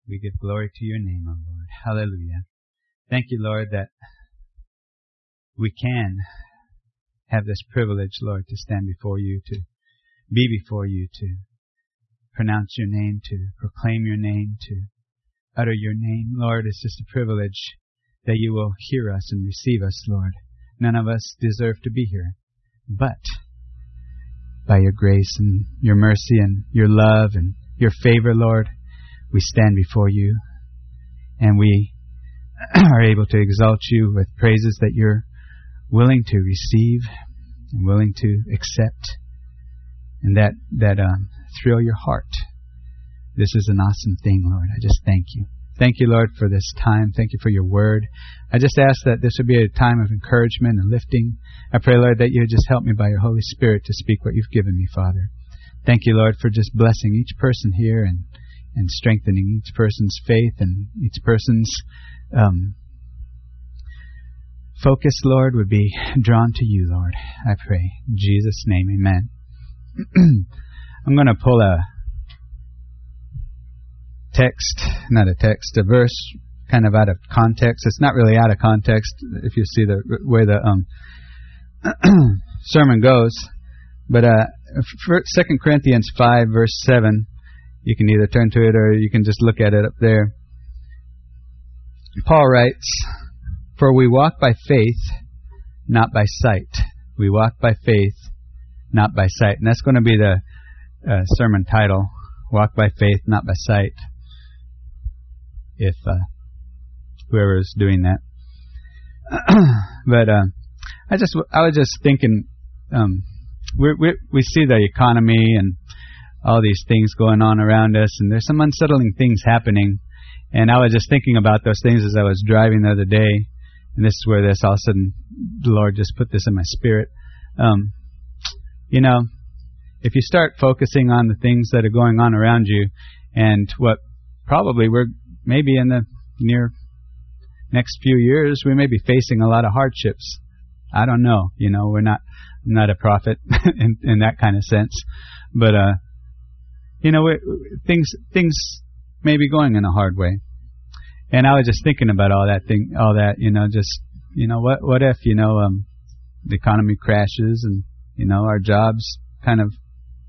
We give glory to your name, O Lord. Hallelujah. Thank you, Lord, that we can have this privilege, Lord, to stand before you, to be before you, to pronounce your name, to proclaim your name, to utter your name. Lord, it's just a privilege that you will hear us and receive us, Lord. None of us deserve to be here, but by your grace and your mercy and your love and your favor, Lord, we stand before you and we are able to exalt you with praises that you're willing to receive and willing to accept, and that thrill your heart. This is an awesome thing, Lord. I just thank you. Thank you, Lord, for this time. Thank you for your word. I just ask that this would be a time of encouragement and lifting. I pray, Lord, that you would just help me by your Holy Spirit to speak what you've given me, Father. Thank you, Lord, for just blessing each person here and strengthening each person's faith and each person's focus, Lord, would be drawn to you, Lord. I pray. In Jesus' name, amen. I'm going to pull a verse kind of out of context. It's not really out of context if you see the way the sermon goes. But 2 Corinthians 5, verse 7, you can either turn to it or you can just look at it up there. Paul writes, "For we walk by faith, not by sight." We walk by faith, not by sight. And that's going to be the sermon title, Walk by Faith, Not by Sight, if whoever is doing that. But I was just thinking, we see the economy and all these things going on around us, and there's some unsettling things happening. And I was just thinking about those things as I was driving the other day, and this is where this all of a sudden the Lord just put this in my spirit. If you start focusing on the things that are going on around you, and what probably we're maybe in the near next few years, we may be facing a lot of hardships. I don't know. I'm not a prophet in that kind of sense, but things may be going in a hard way. And I was just thinking about what if the economy crashes and our jobs kind of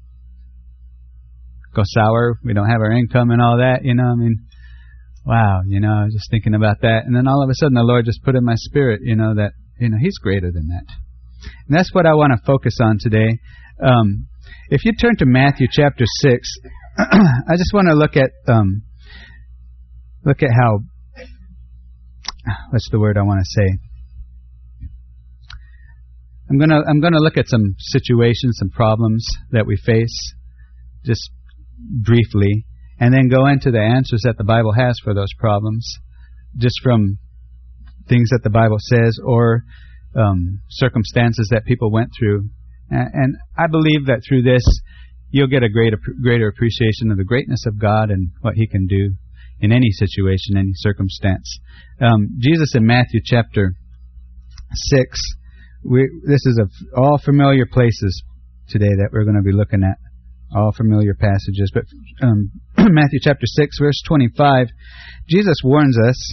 go sour, we don't have our income and all that, wow, I was just thinking about that, and then all of a sudden the Lord just put in my spirit, that He's greater than that. And that's what I want to focus on today. If you turn to Matthew chapter 6, I just want to look at how, what's the word I want to say? I'm gonna look at some situations, some problems that we face, just briefly, and then go into the answers that the Bible has for those problems, just from things that the Bible says or circumstances that people went through. And I believe that through this, you'll get a greater appreciation of the greatness of God and what He can do in any situation, any circumstance. Jesus in Matthew chapter 6, this is all familiar places today that we're going to be looking at, all familiar passages. But Matthew chapter 6, verse 25, Jesus warns us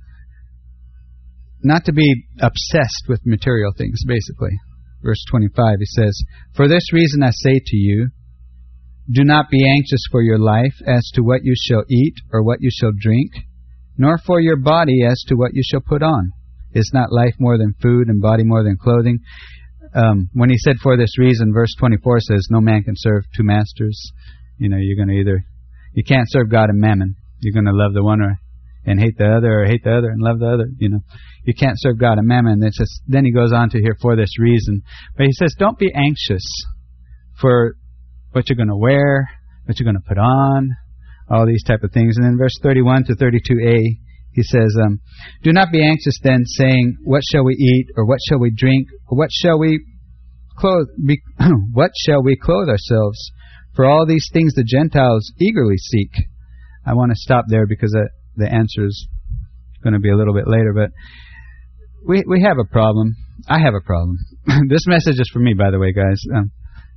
not to be obsessed with material things, basically. Verse 25, he says, "For this reason I say to you, do not be anxious for your life as to what you shall eat or what you shall drink, nor for your body as to what you shall put on. Is not life more than food and body more than clothing?" When he said "for this reason," verse 24 says, "No man can serve two masters." You're going to you can't serve God and mammon. You're going to love the one and hate the other, or hate the other and love the other. You can't serve God and mammon. Then he goes on to here, "for this reason." But he says, don't be anxious for what you're going to wear, what you're going to put on, all these type of things. And then verse 31 to 32a, he says, "Do not be anxious then, saying, what shall we eat, or what shall we drink, or what shall we clothe ourselves? For all these things the Gentiles eagerly seek." I want to stop there because the answer is going to be a little bit later. But we have a problem. I have a problem. This message is for me, by the way, guys.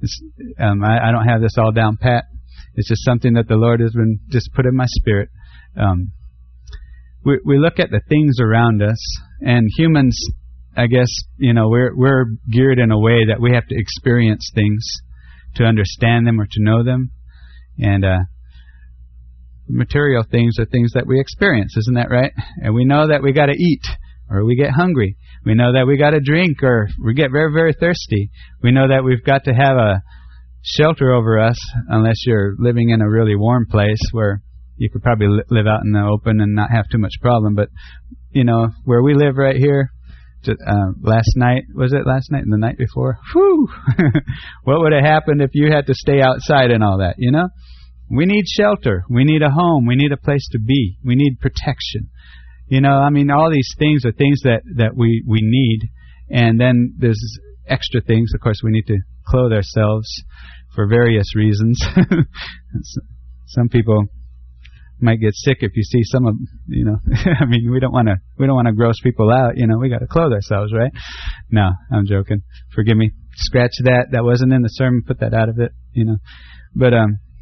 I don't have this all down pat. It's just something that the Lord has been just put in my spirit. we look at the things around us, and humans, I guess, we're geared in a way that we have to experience things to understand them or to know them. And material things are things that we experience, isn't that right? And we know that we got to eat, or we get hungry. We know that we got to drink, or we get very, very thirsty. We know that we've got to have a shelter over us, unless you're living in a really warm place where you could probably live out in the open and not have too much problem. But, where we live right here, last night, was it last night and the night before? Whew! What would have happened if you had to stay outside and all that, We need shelter. We need a home. We need a place to be. We need protection. All these things are things that we need. And then there's extra things. Of course, we need to clothe ourselves for various reasons. Some people might get sick if you see some of, we don't want to gross people out. We got to clothe ourselves, right? No, I'm joking. Forgive me. Scratch that. That wasn't in the sermon. Put that out of it. But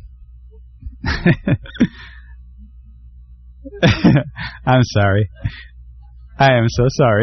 I'm sorry. I am so sorry.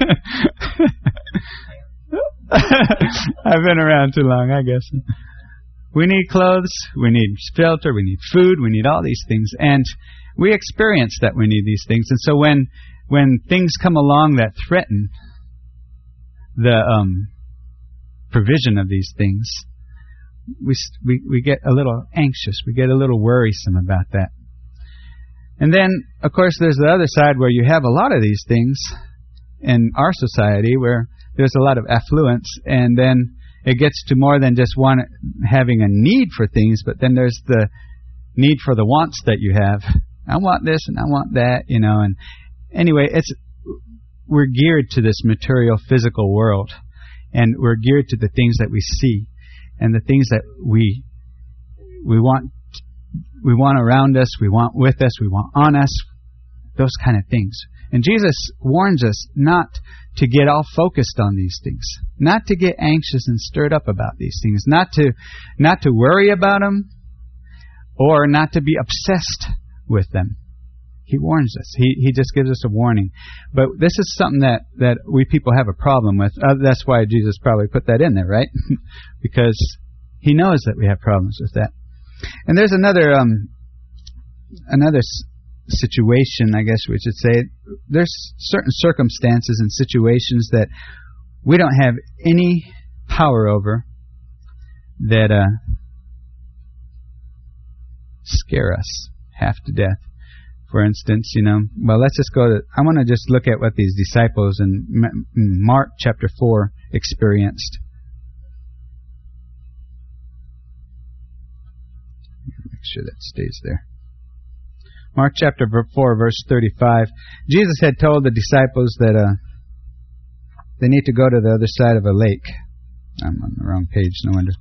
I've been around too long, I guess. We need clothes, we need shelter, we need food, we need all these things. And we experience that we need these things. And so when things come along that threaten the provision of these things, we get a little anxious, we get a little worrisome about that. And then, of course, there's the other side where you have a lot of these things in our society where there's a lot of affluence, and then it gets to more than just having a need for things, but then there's the need for the wants that you have. I want this and I want that, and anyway, we're geared to this material, physical world, and we're geared to the things that we see and the things that we want around us, we want with us, we want on us, those kind of things. And Jesus warns us not to get all focused on these things, not to get anxious and stirred up about these things, not to worry about them, or not to be obsessed with them. He warns us. He just gives us a warning. But this is something that we people have a problem with. That's why Jesus probably put that in there, right? Because He knows that we have problems with that. And there's another situation, I guess we should say. There's certain circumstances and situations that we don't have any power over that scare us half to death. For instance, let's just I want to just look at what these disciples in Mark chapter 4 experienced. Make sure that stays there. Mark chapter 4, verse 35. Jesus had told the disciples that they need to go to the other side of a lake. I'm on the wrong page, no wonder.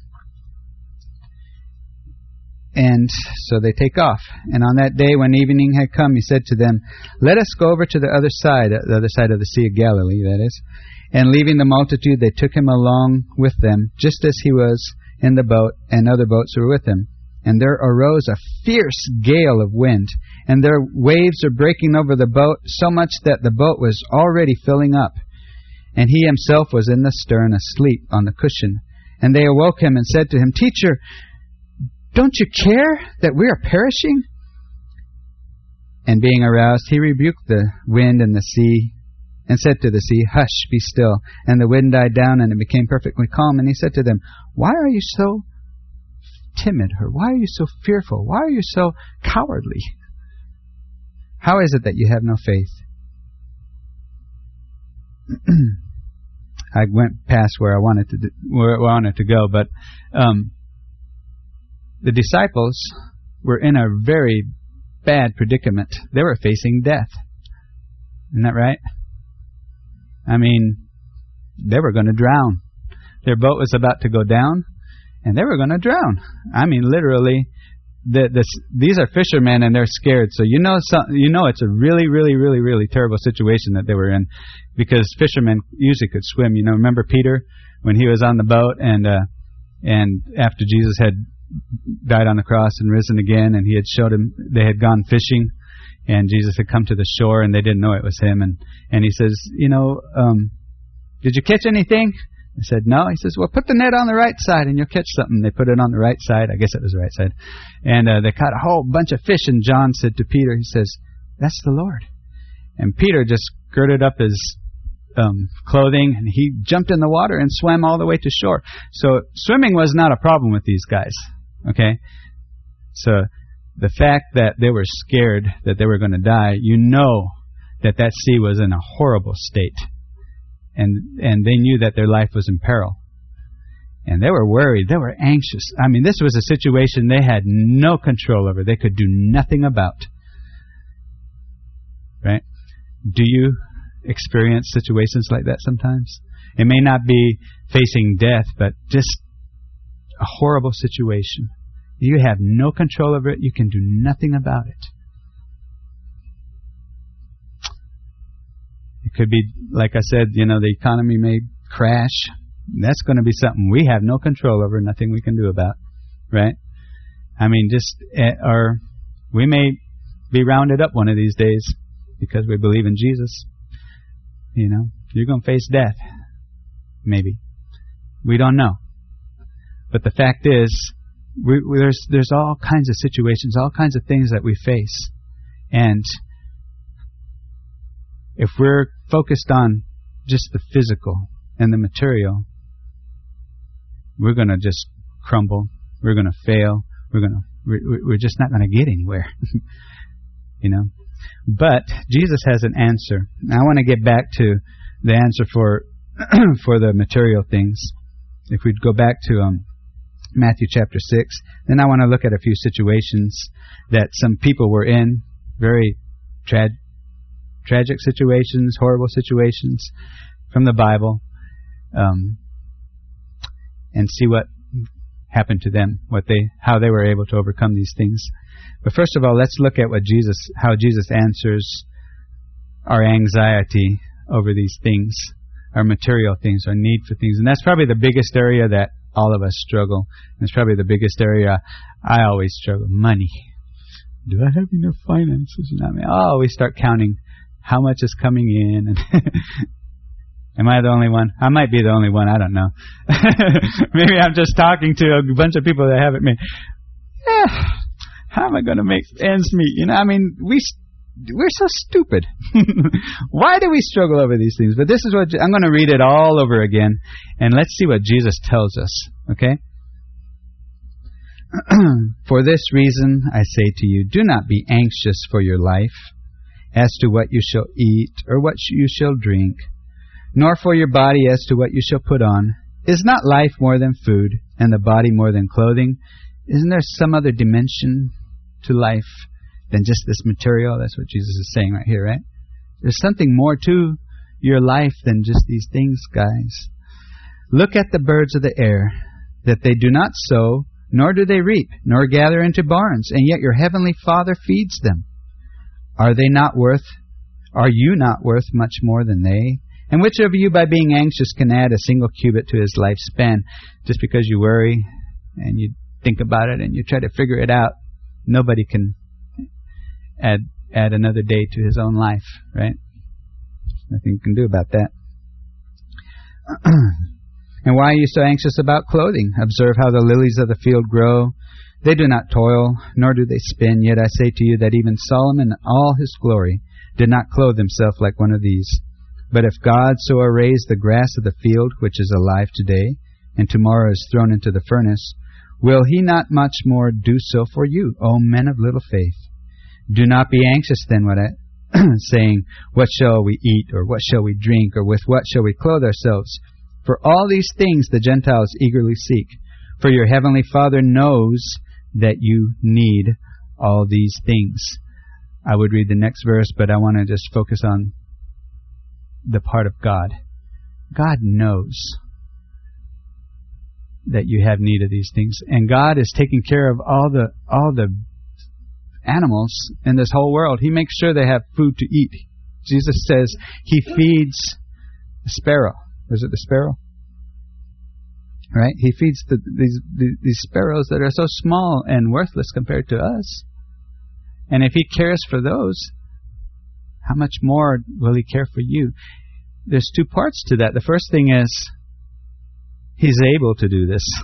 And so they take off. And on that day when evening had come, He said to them, "Let us go over to the other side of the Sea of Galilee, that is." And leaving the multitude, they took Him along with them, just as He was in the boat, and other boats were with Him. And there arose a fierce gale of wind, and their waves were breaking over the boat, so much that the boat was already filling up. And He Himself was in the stern, asleep on the cushion. And they awoke Him and said to Him, "Teacher, don't you care that we are perishing?" And being aroused, He rebuked the wind and the sea, and said to the sea, "Hush, be still." And the wind died down, and it became perfectly calm. And He said to them, "Why are you so timid? Or why are you so fearful? Why are you so cowardly? How is it that you have no faith?" I went past where I wanted to go, but the disciples were in a very bad predicament. They were facing death. Isn't that right? They were going to drown. Their boat was about to go down, and they were going to drown. Literally, these are fishermen, and they're scared. So it's a really, really, really, really terrible situation that they were in, because fishermen usually could swim. Remember Peter when he was on the boat, and after Jesus had died on the cross and risen again, and he had showed him, they had gone fishing, and Jesus had come to the shore, and they didn't know it was him, and he says, did you catch anything? They said, no. He says, well, put the net on the right side and you'll catch something. They put it on the right side. I guess it was the right side. And they caught a whole bunch of fish, and John said to Peter, he says, that's the Lord. And Peter just girded up his clothing, and he jumped in the water and swam all the way to shore. So swimming was not a problem with these guys. Okay? So the fact that they were scared that they were going to die, that sea was in a horrible state. And they knew that their life was in peril. And they were worried. They were anxious. I mean, this was a situation they had no control over. They could do nothing about. Right? Do you experience situations like that sometimes? It may not be facing death, but just a horrible situation. You have no control over it. You can do nothing about it. It could be, like I said, the economy may crash. That's going to be something we have no control over, nothing we can do about, right? I mean, or we may be rounded up one of these days because we believe in Jesus. You're going to face death, maybe. We don't know. But the fact is, there's all kinds of situations, all kinds of things that we face. And if we're focused on just the physical and the material, we're going to just crumble. We're going to fail. We're just not going to get anywhere. But Jesus has an answer. I want to get back to the answer for the material things. If we'd go back to Matthew chapter 6, then I want to look at a few situations that some people were in, very tragic situations, horrible situations from the Bible, and see what happened to them, how they were able to overcome these things. But first of all, let's look at how Jesus answers our anxiety over these things, our material things, our need for things. And that's probably the biggest area that all of us struggle. It's probably the biggest area I always struggle. Money. Do I have enough finances? I always start counting how much is coming in. And am I the only one? I might be the only one. I don't know. Maybe I'm just talking to a bunch of people that haven't made. How am I going to make ends meet? We're so stupid. Why do we struggle over these things? But this is what I'm going to read it all over again, and let's see what Jesus tells us. Okay? For this reason, I say to you, do not be anxious for your life, as to what you shall eat or what you shall drink, nor for your body as to what you shall put on. Is not life more than food, and the body more than clothing? Isn't there some other dimension to life than just this material? That's what Jesus is saying right here, right? There's something more to your life than just these things, guys. Look at the birds of the air, that they do not sow, nor do they reap, nor gather into barns, and yet your heavenly Father feeds them. Are you not worth much more than they? And which of you, by being anxious, can add a single cubit to his lifespan? Just because you worry and you think about it and you try to figure it out, nobody can add another day to his own life, right? Nothing you can do about that. And why are you so anxious about clothing? Observe how the lilies of the field grow. They do not toil, nor do they spin. Yet I say to you that even Solomon in all his glory did not clothe himself like one of these. But if God so arrays the grass of the field, which is alive today, and tomorrow is thrown into the furnace, will he not much more do so for you, O men of little faith? Do not be anxious then, saying, what shall we eat, or what shall we drink, or with what shall we clothe ourselves? For all these things the Gentiles eagerly seek. For your heavenly Father knows that you need all these things. I would read the next verse, but I want to just focus on the part of God. God knows that you have need of these things, and God is taking care of all the animals in this whole world. He makes sure they have food to eat. Jesus says He feeds the sparrow. Is it the sparrow? Right? He feeds these sparrows that are so small and worthless compared to us. And if He cares for those, how much more will He care for you? There's two parts to that. The first thing is, He's able to do this.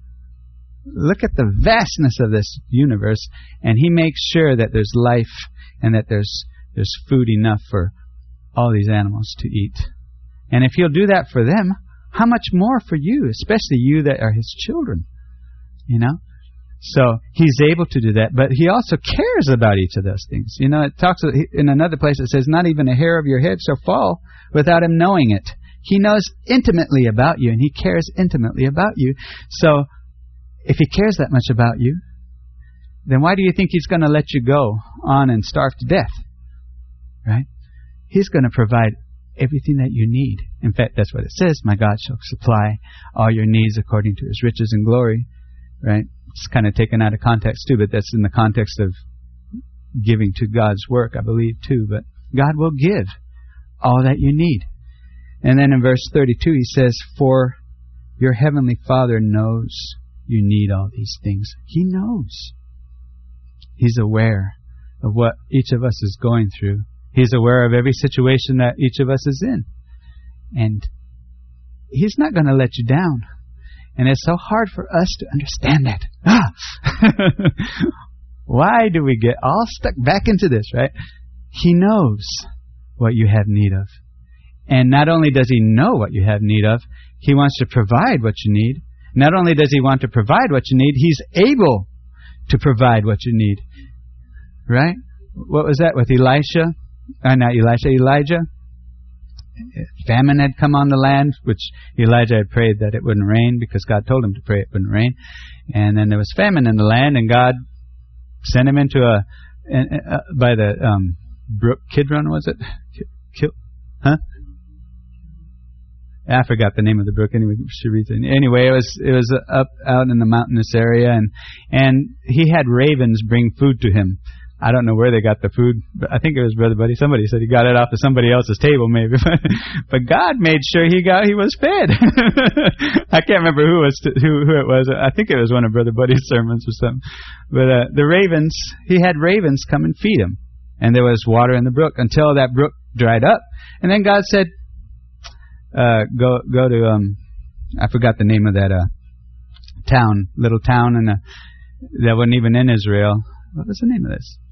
Look at the vastness of this universe, and He makes sure that there's life and that there's food enough for all these animals to eat. And if He'll do that for them, how much more for you, especially you that are His children, you know? So He's able to do that, but He also cares about each of those things. You know, it talks in another place, it says, not even a hair of your head shall fall without Him knowing it. He knows intimately about you, and He cares intimately about you. So if He cares that much about you, then why do you think He's going to let you go on and starve to death? Right? He's going to provide everything that you need. In fact, that's what it says. My God shall supply all your needs according to His riches and glory. Right? It's kind of taken out of context too, but that's in the context of giving to God's work, I believe too. But God will give all that you need. And then in verse 32 He says, for your heavenly Father knows you need all these things. He knows. He's aware of what each of us is going through. He's aware of every situation that each of us is in. And He's not going to let you down. And it's so hard for us to understand that. Why do we get all stuck back into this, right? He knows what you have need of. And not only does He know what you have need of, He wants to provide what you need. Not only does He want to provide what you need, He's able to provide what you need. Right? What was that with Elijah? Elijah. Famine had come on the land, which Elijah had prayed that it wouldn't rain because God told him to pray it wouldn't rain. And then there was famine in the land, and God sent him into by the brook Kidron, was it? I forgot the name of the brook. Anyway, it was up out in the mountainous area, and he had ravens bring food to him. I don't know where they got the food, but I think it was Brother Buddy. Somebody said he got it off of somebody else's table, maybe. But God made sure he was fed. I can't remember who it was. I think it was one of Brother Buddy's sermons or something. But the ravens, he had ravens come and feed him, and there was water in the brook until that brook dried up. And then God said, "Go to I forgot the name of that little town, and that wasn't even in Israel. What was the name of this?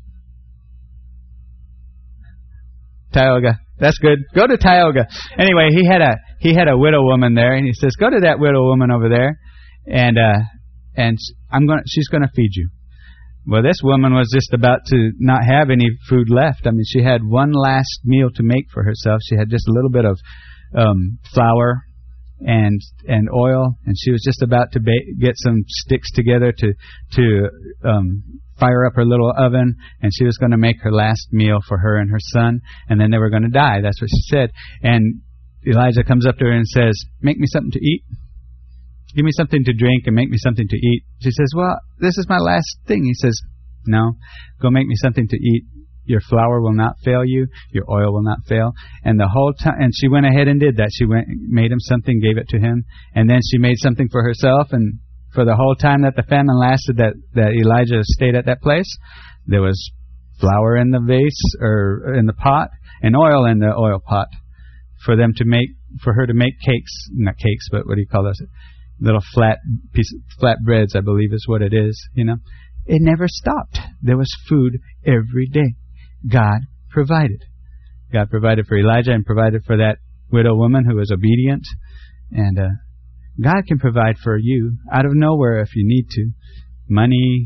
Tioga. That's good. Go to Tioga. Anyway, he had a widow woman there, and he says, "Go to that widow woman over there, and she's gonna feed you." Well, this woman was just about to not have any food left. I mean, she had one last meal to make for herself. She had just a little bit of flour and oil, and she was just about to get some sticks together to fire up her little oven, and she was going to make her last meal for her and her son, and then they were going to die. That's what she said. And Elijah comes up to her and says, "Make me something to eat. Give me something to drink and make me something to eat." She says, "Well, this is my last thing." He says, "No, go make me something to eat. Your flour will not fail you. Your oil will not fail." And the whole time, and she went ahead and did that. She made him something, gave it to him, and then she made something for herself. And for the whole time that the famine lasted, that Elijah stayed at that place, there was flour in the vase or in the pot, and oil in the oil pot for her to make cakes, not cakes, but what do you call those? Little flat breads, I believe is what it is. You know, it never stopped. There was food every day. God provided. God provided for Elijah and provided for that widow woman who was obedient. And God can provide for you out of nowhere if you need to. Money.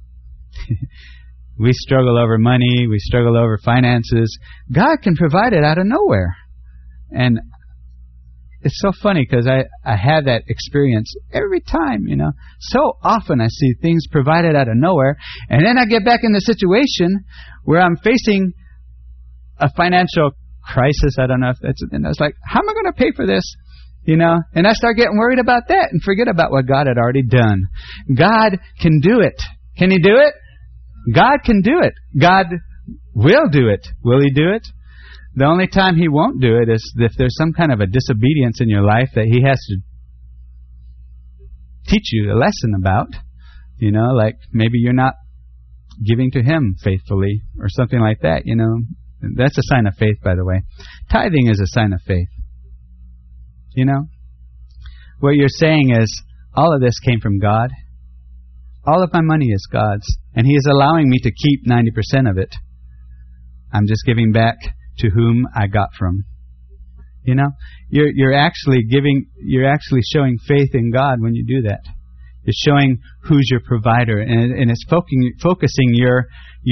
We struggle over money. We struggle over finances. God can provide it out of nowhere. And it's so funny because I have that experience every time, you know. So often I see things provided out of nowhere, and then I get back in the situation where I'm facing a financial crisis. I don't know if that's it. And I was like, how am I going to pay for this? You know, and I start getting worried about that and forget about what God had already done. God can do it. Can He do it? God can do it. God will do it. Will He do it? The only time He won't do it is if there's some kind of a disobedience in your life that He has to teach you a lesson about. You know, like maybe you're not giving to Him faithfully or something like that, you know. That's a sign of faith, by the way. Tithing is a sign of faith. You know? What you're saying is, all of this came from God. All of my money is God's. And He is allowing me to keep 90% of it. I'm just giving back to whom I got from. You know? You're actually showing faith in God when you do that. It's showing who's your provider, and it's focusing your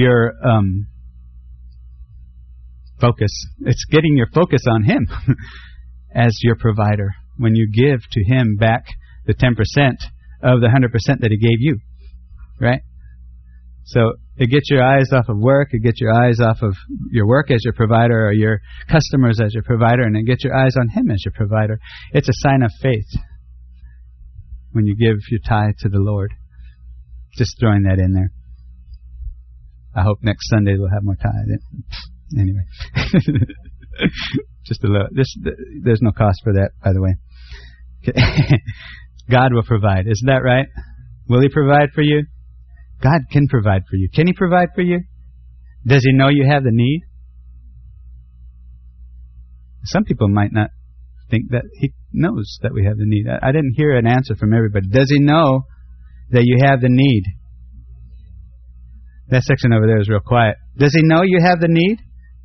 focus. It's getting your focus on Him as your provider when you give to Him back the 10% of the 100% that He gave you, right? So it gets your eyes off of work, it gets your eyes off of your work as your provider or your customers as your provider, and it gets your eyes on Him as your provider. It's a sign of faith when you give your tithe to the Lord. Just throwing that in there. I hope next Sunday we'll have more tithe. Anyway. Just a little. There's no cost for that, by the way. Okay. God will provide. Isn't that right? Will He provide for you? God can provide for you. Can He provide for you? Does He know you have the need? Some people might not think that He knows that we have the need. I didn't hear an answer from everybody. Does He know that you have the need? That section over there is real quiet. Does He know you have the need?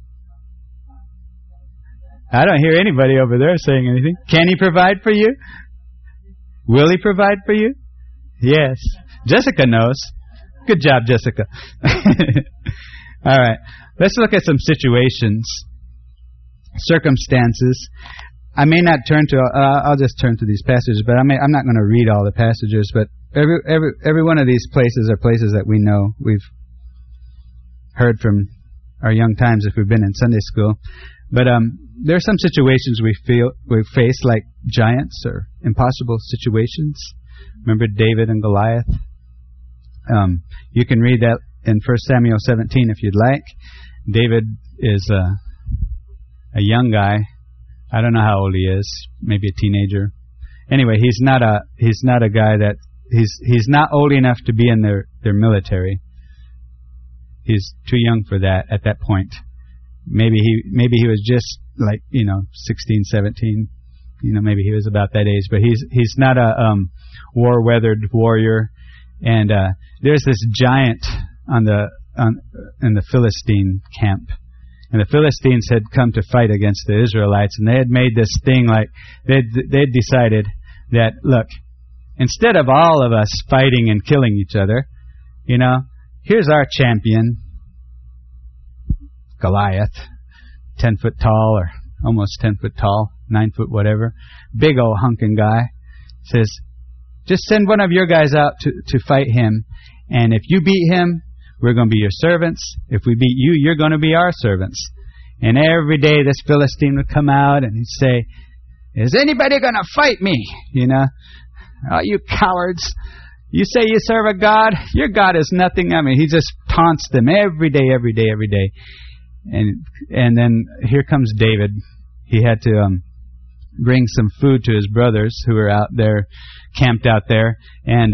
I don't hear anybody over there saying anything. Can He provide for you? Will He provide for you? Yes. Jessica knows. Good job, Jessica. All right. Let's look at some situations, circumstances. I may not turn to. I'll just turn to these passages, but I'm not going to read all the passages. But every one of these places are places that we know. We've heard from our young times if we've been in Sunday school. But there are some situations we face like giants or impossible situations. Remember David and Goliath? You can read that in 1 Samuel 17 if you'd like. David is a young guy. I don't know how old he is. Maybe a teenager. Anyway, he's not a guy that he's not old enough to be in their military. He's too young for that at that point. Maybe he was just like 16, 17. Maybe he was about that age. But he's not a war-weathered warrior. And there's this giant in the Philistine camp. And the Philistines had come to fight against the Israelites, and they had made this thing like they'd decided that, look, instead of all of us fighting and killing each other, here's our champion, Goliath, 10 foot tall or almost 10 foot tall, 9 foot whatever, big old hunking guy, says, just send one of your guys out to fight him, and if you beat him, we're going to be your servants. If we beat you, you're going to be our servants. And every day this Philistine would come out and he'd say, is anybody going to fight me? Oh, you cowards. You say you serve a God? Your God is nothing. I mean, he just taunts them every day. And then here comes David. He had to bring some food to his brothers who were out there, camped out there. And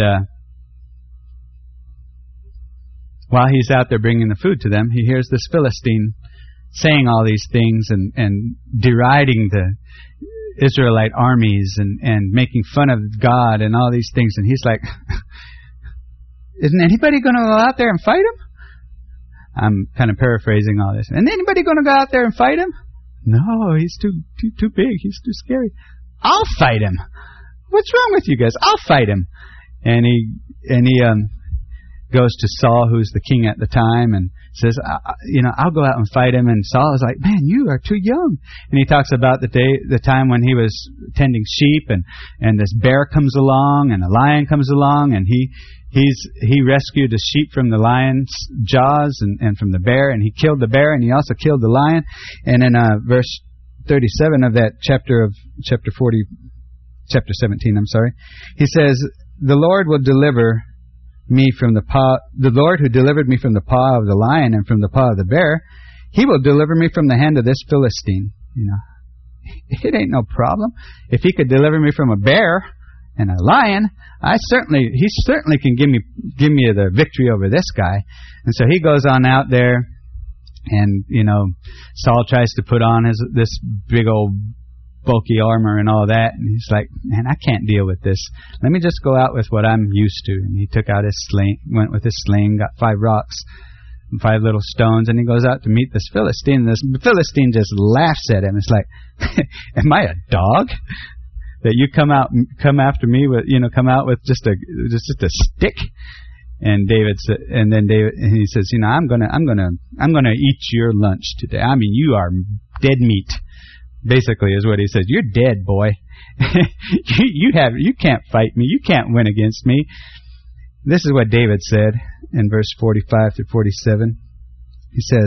while he's out there bringing the food to them, he hears this Philistine saying all these things and deriding the Israelite armies and making fun of God and all these things. And he's like, isn't anybody going to go out there and fight him? I'm kind of paraphrasing all this. Isn't anybody going to go out there and fight him? No, he's too big. He's too scary. I'll fight him. What's wrong with you guys? I'll fight him. And he goes to Saul, who's the king at the time, and says, I'll go out and fight him. And Saul is like, man, you are too young. And he talks about the time when he was tending sheep, and this bear comes along, and a lion comes along, and he rescued a sheep from the lion's jaws and from the bear, and he killed the bear, and he also killed the lion. And in verse 37 of that chapter 17, he says, the Lord will deliver me from the Lord who delivered me from the paw of the lion and from the paw of the bear, he will deliver me from the hand of this Philistine. It ain't no problem. If he could deliver me from a bear, And a lion, he certainly can give me the victory over this guy. And so he goes on out there, and Saul tries to put on this big old bulky armor and all that, and he's like, man, I can't deal with this. Let me just go out with what I'm used to. And he took out his sling, went with his sling, got 5 rocks and 5 little stones, and he goes out to meet this Philistine. This Philistine just laughs at him. It's like, am I a dog that you come after me with, come out with just a stick? And David said, and he says, I'm gonna eat your lunch today. I mean, you are dead meat. Basically, is what he says. You're dead, boy. You can't fight me. You can't win against me. This is what David said in verse 45 through 47. He says,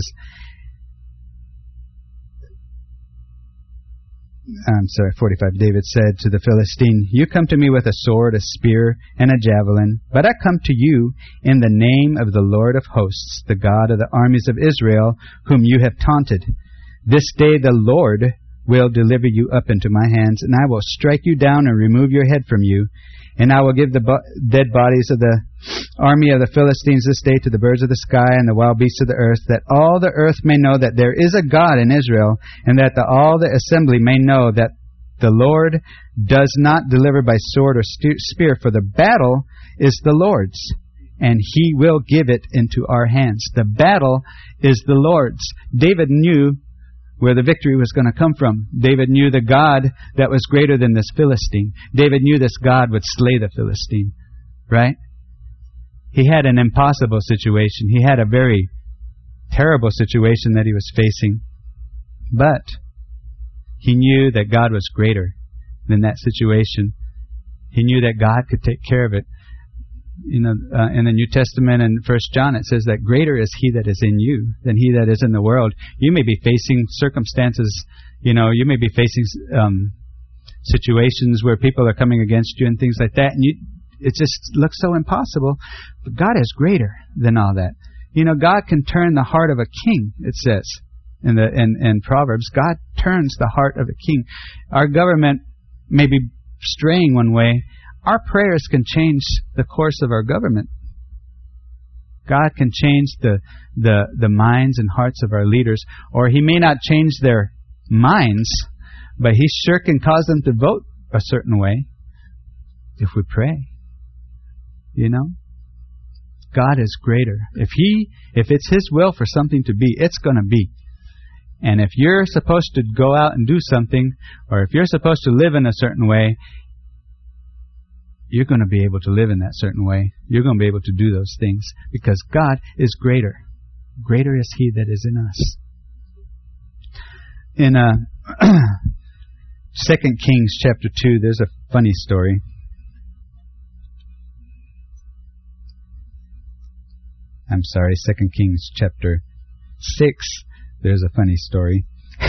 45. David said to the Philistine, you come to me with a sword, a spear, and a javelin, but I come to you in the name of the Lord of hosts, the God of the armies of Israel, whom you have taunted. This day the Lord will deliver you up into my hands, and I will strike you down and remove your head from you. And I will give the dead bodies of the army of the Philistines this day to the birds of the sky and the wild beasts of the earth, that all the earth may know that there is a God in Israel, and that all the assembly may know that the Lord does not deliver by sword or spear, for the battle is the Lord's, and He will give it into our hands. The battle is the Lord's. David knew where the victory was going to come from. David knew the God that was greater than this Philistine. David knew this God would slay the Philistine, right? He had an impossible situation. He had a very terrible situation that he was facing. But he knew that God was greater than that situation. He knew that God could take care of it. In the New Testament in 1 John, it says that greater is He that is in you than he that is in the world. You may be facing circumstances, you may be facing situations where people are coming against you and things like that, and it just looks so impossible. But God is greater than all that. God can turn the heart of a king, it says in Proverbs. God turns the heart of a king. Our government may be straying one way. Our prayers can change the course of our government. God can change the minds and hearts of our leaders. Or He may not change their minds, but He sure can cause them to vote a certain way if we pray. God is greater. If it's His will for something to be, it's going to be. And if you're supposed to go out and do something, or if you're supposed to live in a certain way, you're going to be able to live in that certain way. You're going to be able to do those things because God is greater. Greater is He that is in us. In 2 Kings chapter 2, there's a funny story. I'm sorry, 2 Kings chapter 6, there's a funny story.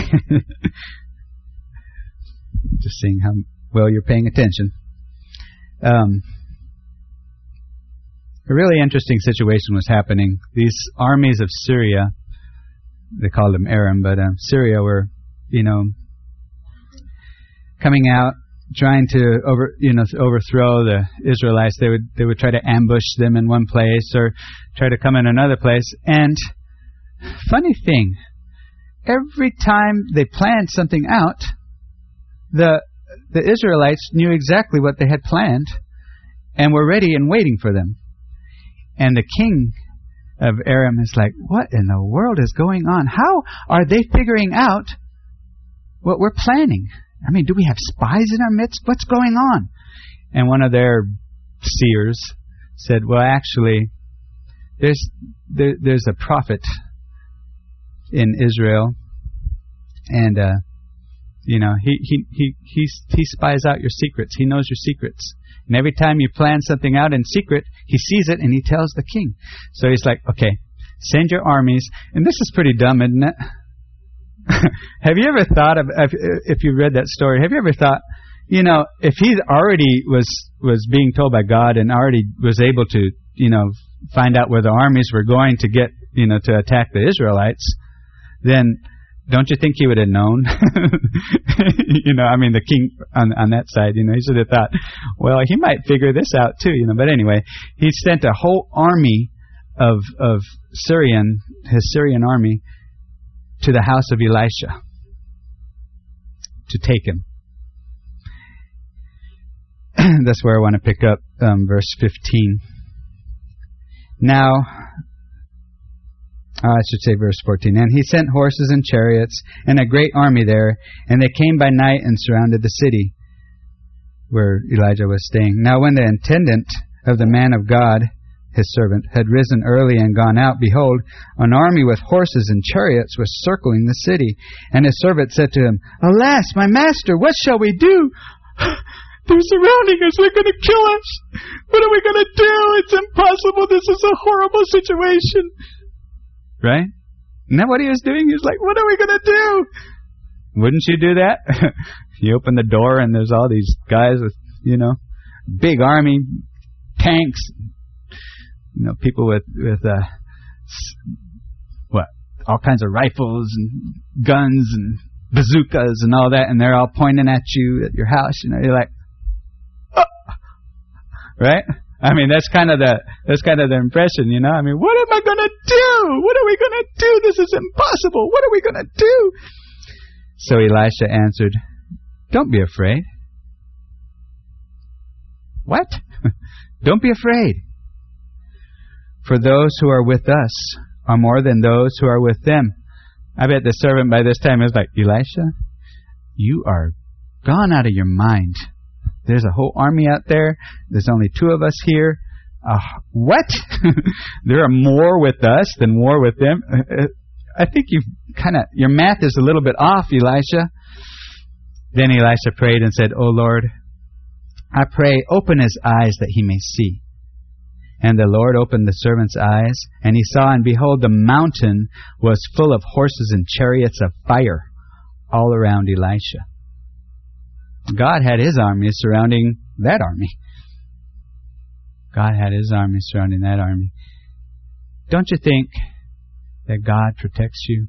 Just seeing how well you're paying attention. A really interesting situation was happening. These armies of Syria, they called them Aram, but Syria were, coming out, trying to overthrow the Israelites. They would try to ambush them in one place or try to come in another place. And funny thing, every time they planned something out, the Israelites knew exactly what they had planned and were ready and waiting for them. And the king of Aram is like, what in the world is going on? How are they figuring out what we're planning? I mean, do we have spies in our midst? What's going on? And one of their seers said, well, actually, there's a prophet in Israel, and he spies out your secrets. He knows your secrets. And every time you plan something out in secret, he sees it and he tells the king. So he's like, okay, send your armies. And this is pretty dumb, isn't it? Have you ever thought of, if you read that story, have you ever thought, if he already was being told by God and already was able to, find out where the armies were going to get, to attack the Israelites, then don't you think he would have known? The king on that side, he should have thought, well, he might figure this out too, But anyway, he sent a whole army of his Syrian army, to the house of Elisha to take him. That's where I want to pick up verse 15. Now, I should say verse 14. And he sent horses and chariots and a great army there, and they came by night and surrounded the city where Elijah was staying. Now when the attendant of the man of God, his servant, had risen early and gone out, behold, an army with horses and chariots was circling the city. And his servant said to him, Alas, my master, what shall we do? They're surrounding us. They're going to kill us. What are we going to do? It's impossible. This is a horrible situation. Right? Isn't that what he was doing? He was like, what are we going to do? Wouldn't you do that? You open the door and there's all these guys with, big army, tanks, people with all kinds of rifles and guns and bazookas and all that, and they're all pointing at you at your house. You're like, oh! Right? That's kind of the impression. What am I going to do? What are we going to do? This is impossible. What are we going to do? So Elisha answered, Don't be afraid. What? Don't be afraid. For those who are with us are more than those who are with them. I bet the servant by this time is like, Elisha, you are gone out of your mind. There's a whole army out there. There's only 2 of us here. What? There are more with us than more with them? I think your math is a little bit off, Elisha. Then Elisha prayed and said, O Lord, I pray, open his eyes that he may see. And the Lord opened the servant's eyes, and he saw, and behold, the mountain was full of horses and chariots of fire all around Elisha. God had his army surrounding that army. God had his army surrounding that army. Don't you think that God protects you?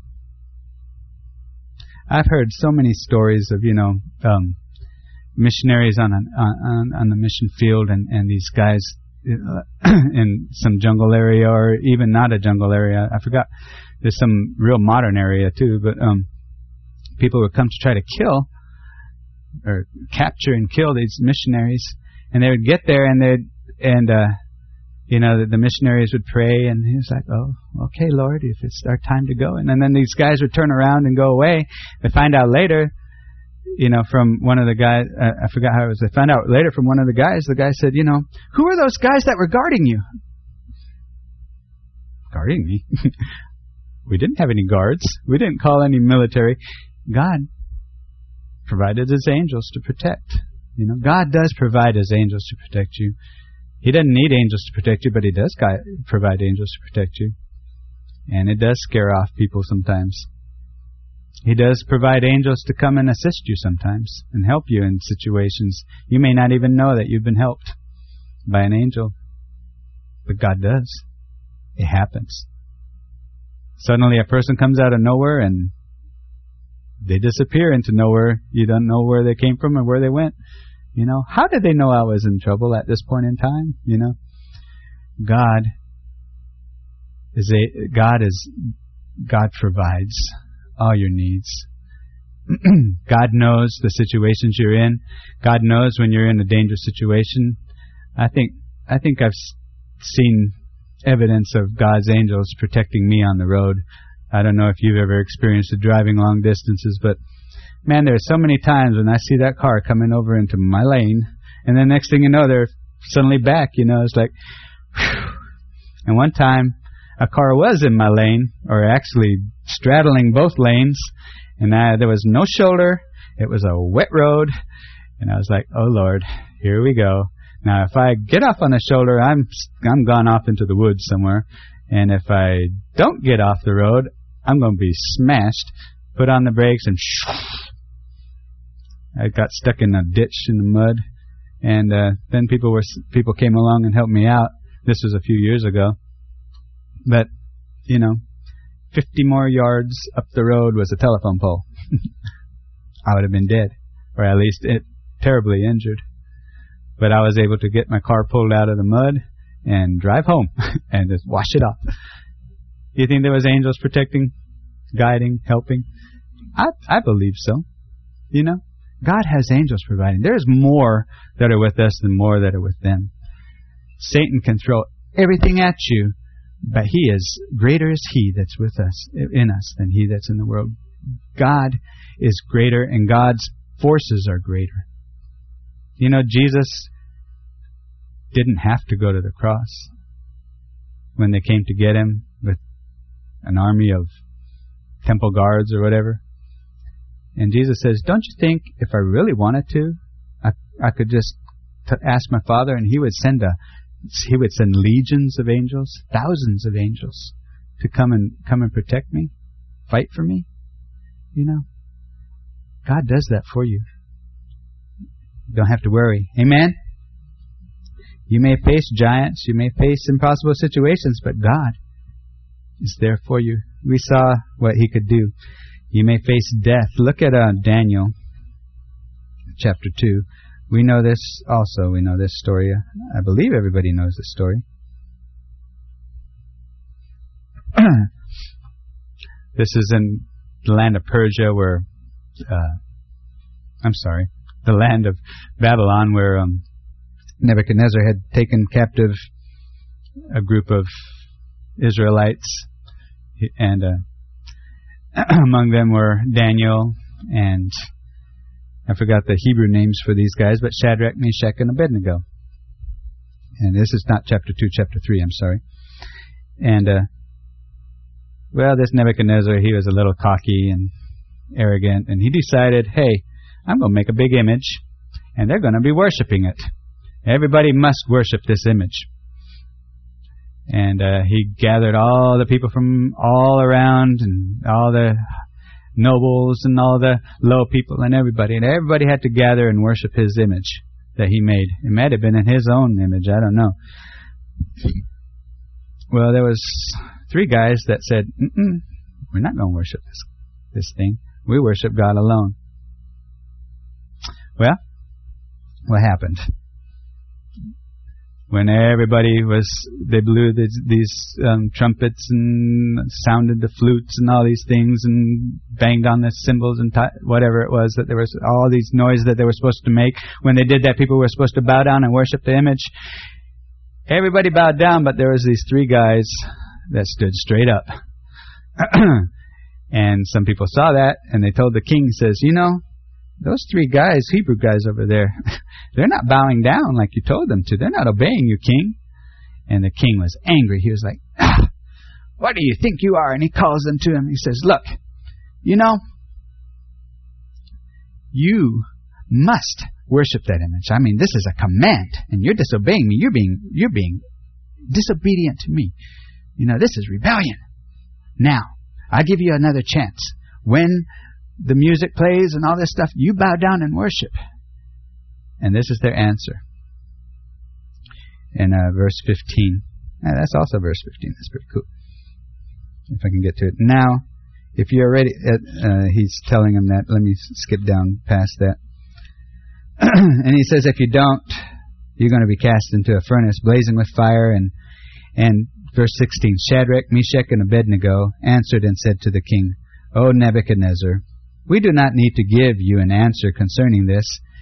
I've heard so many stories of, missionaries on the mission field, and these guys in some jungle area, or even not a jungle area. I forgot. There's some real modern area too, but people would come to try to kill or capture and kill these missionaries, and they would get there, and the missionaries would pray, and he was like, "Oh, okay, Lord, if it's our time to go," and then these guys would turn around and go away. They find out later, from one of the guys, I forgot how it was. They found out later from one of the guys. The guy said, "Who are those guys that were guarding you?" Guarding me? We didn't have any guards. We didn't call any military. God provided his angels to protect. God does provide his angels to protect you. He doesn't need angels to protect you, but he does provide angels to protect you. And it does scare off people sometimes. He does provide angels to come and assist you sometimes and help you in situations. You may not even know that you've been helped by an angel, but God does. It happens. Suddenly a person comes out of nowhere and they disappear into nowhere. You don't know where they came from or where they went. How did they know I was in trouble at this point in time? God provides all your needs. God knows the situations you're in. God knows when you're in a dangerous situation. I think I've seen evidence of God's angels protecting me on the road. I don't know if you've ever experienced driving long distances, but man, there are so many times when I see that car coming over into my lane, and then next thing you know, they're suddenly back. It's like, whew. And one time, a car was in my lane, or actually straddling both lanes, and there was no shoulder. It was a wet road, and I was like, "Oh Lord, here we go." Now, if I get off on the shoulder, I'm gone off into the woods somewhere, and if I don't get off the road, I'm going to be smashed. Put on the brakes, and I got stuck in a ditch in the mud, and then people came along and helped me out. This was a few years ago. But, 50 more yards up the road was a telephone pole. I would have been dead, or at least terribly injured. But I was able to get my car pulled out of the mud and drive home and just wash it off. You think there was angels protecting, guiding, helping? I believe so. You know, God has angels providing. There's more that are with us than more that are with them. Satan can throw everything at you, but greater is He that's with us, in us, than he that's in the world. God is greater, and God's forces are greater. You know, Jesus didn't have to go to the cross when they came to get Him with an army of temple guards or whatever. And Jesus says, don't you think if I really wanted to, I could just ask my Father and He would send legions of angels, thousands of angels, to come and protect me, fight for me? You know, God does that for you. Don't have to worry. Amen? You may face giants, you may face impossible situations, but God is there for you. We saw what He could do. You may face death. Look at Daniel chapter 2. We know this also. We know this story. I believe everybody knows this story. This is in the land of Persia where... the land of Babylon, where Nebuchadnezzar had taken captive a group of Israelites, and among them were Daniel, and I forgot the Hebrew names for these guys, but Shadrach, Meshach, and Abednego. And this is not chapter 2, chapter 3, I'm sorry. And, this Nebuchadnezzar, he was a little cocky and arrogant, and he decided, hey, I'm going to make a big image, and they're going to be worshiping it. Everybody must worship this image. And he gathered all the people from all around, and all the nobles and all the low people and everybody. And everybody had to gather and worship his image that he made. It might have been in his own image, I don't know. Well, there was 3 guys that said, we're not going to worship this thing. We worship God alone. Well, what happened? When they blew these trumpets and sounded the flutes and all these things and banged on the cymbals and whatever it was, that there was all these noises that they were supposed to make. When they did that, people were supposed to bow down and worship the image. Everybody bowed down, but there was these 3 guys that stood straight up. And some people saw that, and they told the king, says, you know, those 3 guys, Hebrew guys over there, they're not bowing down like you told them to. They're not obeying you, king. And the king was angry. He was like, what do you think you are? And he calls them to him. He says, look, you know, you must worship that image. I mean, this is a command, and you're disobeying me. You're being disobedient to me. You know, this is rebellion. Now, I'll give you another chance. When the music plays and all this stuff, you bow down and worship. And this is their answer. In verse 15. That's also verse 15. That's pretty cool. If I can get to it. Now, if you're ready, he's telling them that. Let me skip down past that. And he says, if you don't, you're going to be cast into a furnace blazing with fire. And verse 16, Shadrach, Meshach, and Abednego answered and said to the king, O Nebuchadnezzar, we do not need to give you an answer concerning this.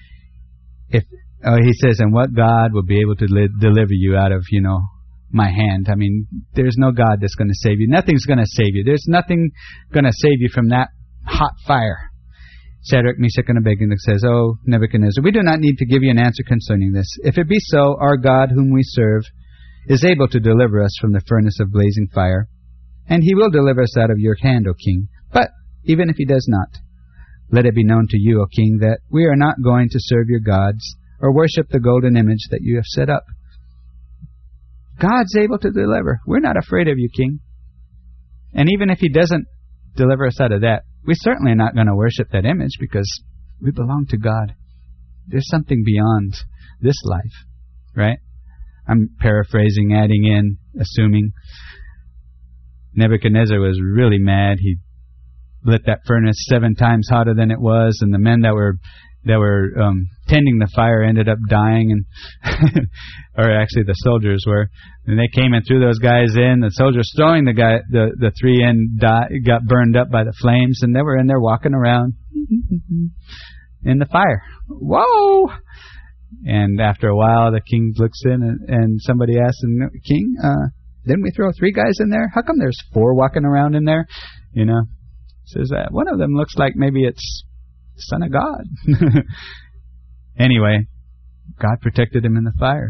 He says, and what God will be able to deliver you out of, my hand. I mean, there's no God that's going to save you. Nothing's going to save you. There's nothing going to save you from that hot fire. Shadrach, Meshach, and Abednego says, O Nebuchadnezzar, we do not need to give you an answer concerning this. If it be so, our God whom we serve is able to deliver us from the furnace of blazing fire, and He will deliver us out of your hand, O king. But even if He does not, let it be known to you, O king, that we are not going to serve your gods or worship the golden image that you have set up. God's able to deliver. We're not afraid of you, king. And even if He doesn't deliver us out of that, we're certainly not going to worship that image because we belong to God. There's something beyond this life, right? I'm paraphrasing, adding in, assuming. Nebuchadnezzar was really mad. He lit that furnace 7 times hotter than it was, and the men that were tending the fire ended up dying, and or actually the soldiers were. And they came and threw those guys in. The soldiers throwing the 3 in got burned up by the flames, and they were in there walking around in the fire. Whoa! And after a while, the king looks in, and somebody asks him, "King, didn't we throw 3 guys in there? How come there's 4 walking around in there?" You know, says that one of them looks like maybe it's the Son of God. Anyway, God protected him in the fire.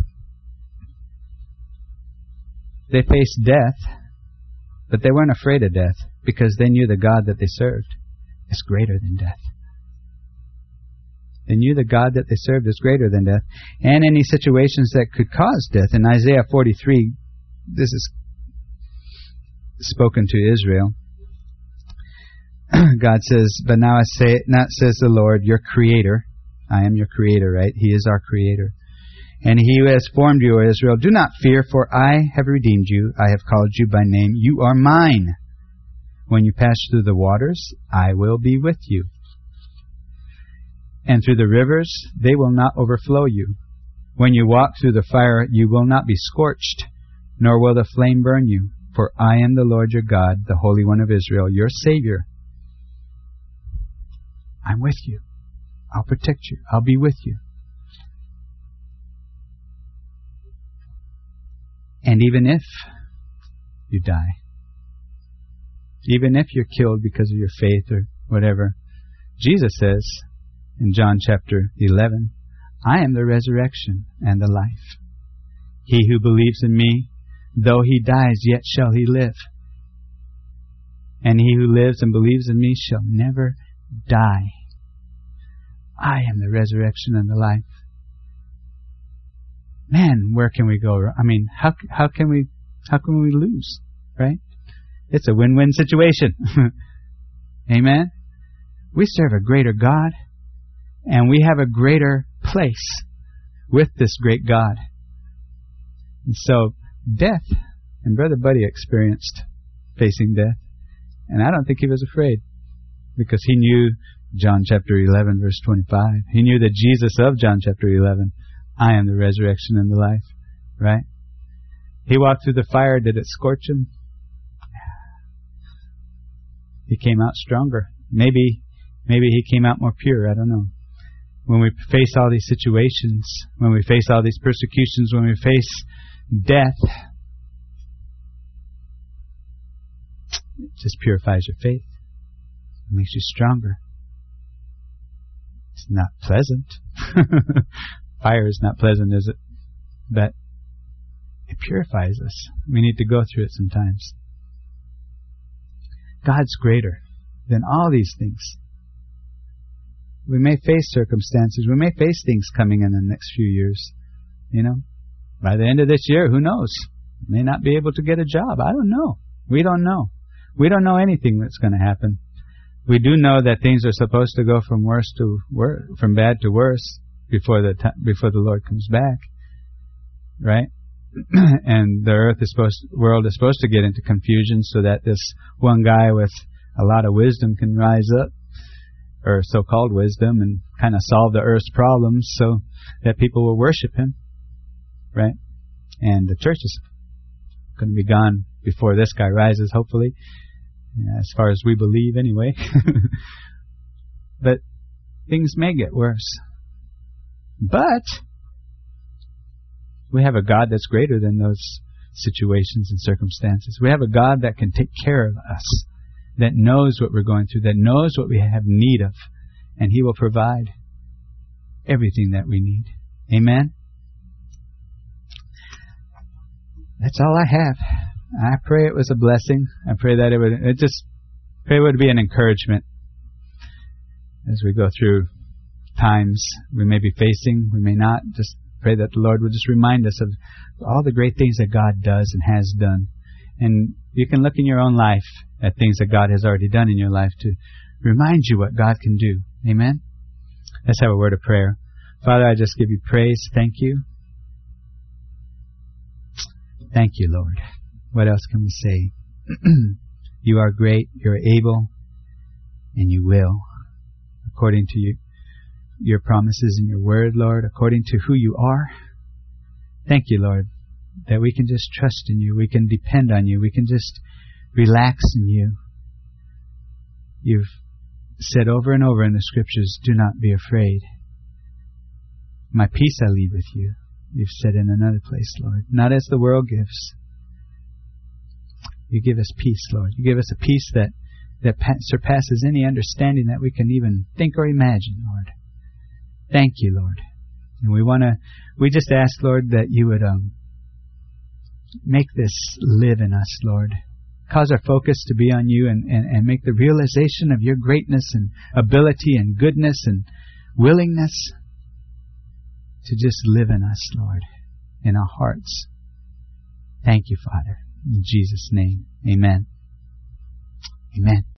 They faced death, but they weren't afraid of death because they knew the God that they served is greater than death. They knew the God that they served is greater than death. And any situations that could cause death. In Isaiah 43, this is spoken to Israel. God says, "But now I say, not says the Lord, your Creator." I am your Creator, right? He is our Creator. "And He who has formed you, O Israel, do not fear, for I have redeemed you. I have called you by name. You are mine. When you pass through the waters, I will be with you. And through the rivers, they will not overflow you. When you walk through the fire, you will not be scorched, nor will the flame burn you. For I am the Lord your God, the Holy One of Israel, your Savior. I'm with you. I'll protect you. I'll be with you." And even if you die, even if you're killed because of your faith or whatever, Jesus says in John chapter 11, "I am the resurrection and the life. He who believes in me, though he dies, yet shall he live. And he who lives and believes in me shall never die. I am the resurrection and the life." Man, where can we go? I mean, how can we lose, right? It's a win-win situation. Amen? We serve a greater God, and we have a greater place with this great God. And so, death, and Brother Buddy experienced facing death, and I don't think he was afraid, because he knew John chapter 11, verse 25. He knew the Jesus of John chapter 11. I am the resurrection and the life. Right? He walked through the fire. Did it scorch him? He came out stronger. Maybe he came out more pure. I don't know. When we face all these situations, when we face all these persecutions, when we face death, it just purifies your faith. It makes you stronger. It's not pleasant. Fire is not pleasant, is it? But it purifies us. We need to go through it sometimes. God's greater than all these things. We may face circumstances. We may face things coming in the next few years. You know, by the end of this year, who knows? May not be able to get a job. I don't know. We don't know. We don't know anything that's going to happen. We do know that things are supposed to go from from bad to worse before the Lord comes back, right? And the world is supposed to get into confusion so that this one guy with a lot of wisdom can rise up, or so-called wisdom, and kind of solve the earth's problems so that people will worship him, right? And the church is going to be gone before this guy rises, hopefully, as far as we believe anyway. But things may get worse. But we have a God that's greater than those situations and circumstances. We have a God that can take care of us, that knows what we're going through, that knows what we have need of, and He will provide everything that we need. Amen? That's all I have. I pray it was a blessing. I pray that it would be an encouragement as we go through times we may be facing, we may not. Just pray that the Lord would just remind us of all the great things that God does and has done. And you can look in your own life at things that God has already done in your life to remind you what God can do. Amen? Let's have a word of prayer. Father, I just give you praise. Thank you. Thank you, Lord. What else can we say? You are great, you're able, and you will, according to your promises in your word, Lord, according to who you are. Thank you, Lord, that we can just trust in you, we can depend on you, we can just relax in you. You've said over and over in the Scriptures, do not be afraid. My peace I leave with you. You've said in another place, Lord, not as the world gives. You give us peace, Lord. You give us a peace that surpasses any understanding that we can even think or imagine, Lord. Thank you, Lord. And we just ask, Lord, that you would make this live in us, Lord. Cause our focus to be on you and make the realization of your greatness and ability and goodness and willingness to just live in us, Lord, in our hearts. Thank you, Father. In Jesus' name, amen. Amen.